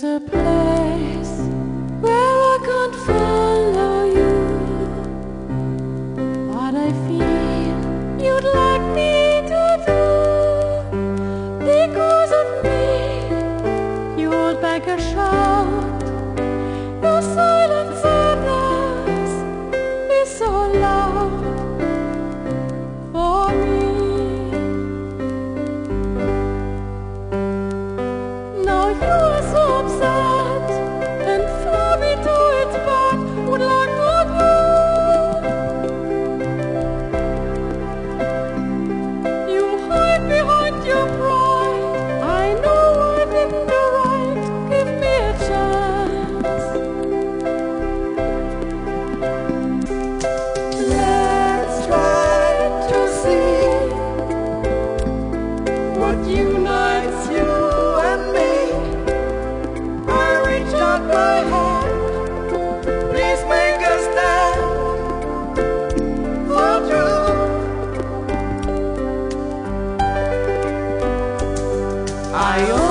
There's a place where I can't follow you, but I feel you'd like me to do. Because of me, you hold back a shout. Your silent sadness is so loud for me. Now you are so upset and for me to its back would like not you. You hide behind your pride. I know I've been the right. Give me a chance. Let's try to see what unites you and me. I reach out my hand, please make a stand for truth. I